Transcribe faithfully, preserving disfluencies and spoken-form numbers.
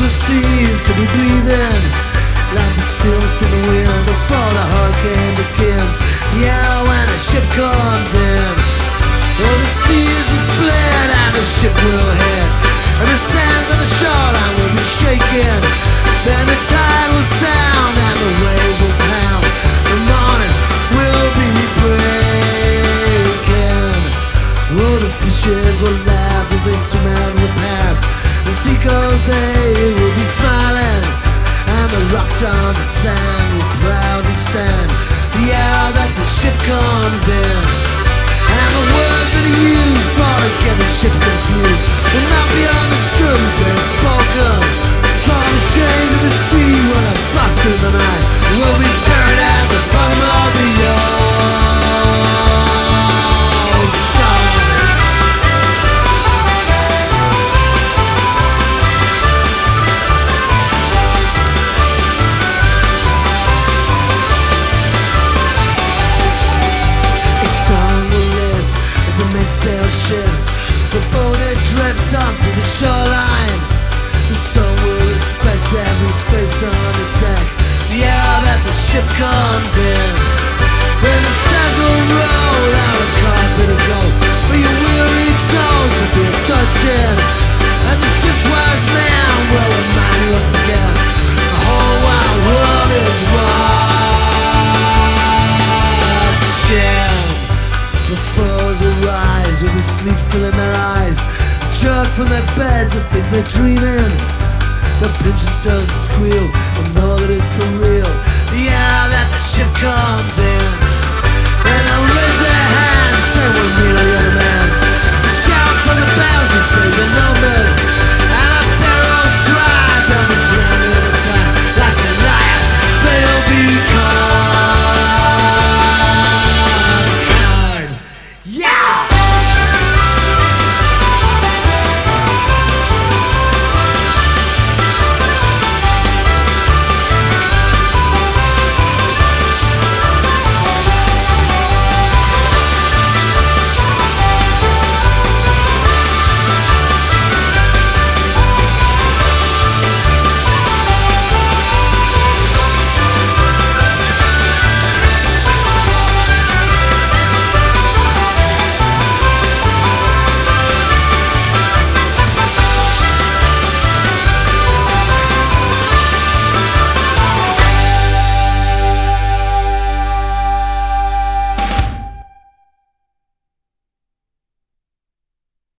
the seas to be breathing, like the stillness in the wind before the hurricane begins. Yeah, when the ship comes in, oh, the seas will split and the ship will hit, and the sands on the shoreline will be shaking. Then the tide will sound and the waves will pound. The morning will be breaking. Oh, the fishes will laugh as they swim out of the path. The seagulls, they will be smiling, and the rocks on the sand will proudly stand the hour that the ship comes in. And the words that are used for to get the ship confused will not be understood as they're spoken. For the chains of the sea will have bust in the night, will be buried at the bottom of the ocean. The sun will lift as the mainsail shifts, the boat it drifts onto the shoreline. The sun will respect every face on the deck the hour that the ship comes in. Then the sands will roll out a carpet of gold for your weary toes to be touching. And the ship's wise man will remind you once again the whole wide world is watching. The foes will rise with the sleep still in their eyes, jerk from their beds and think they're dreaming. They'll pinch themselves and squeal and know that it's for real the hour that the ship comes in. And they'll raise their hands, say we'll meet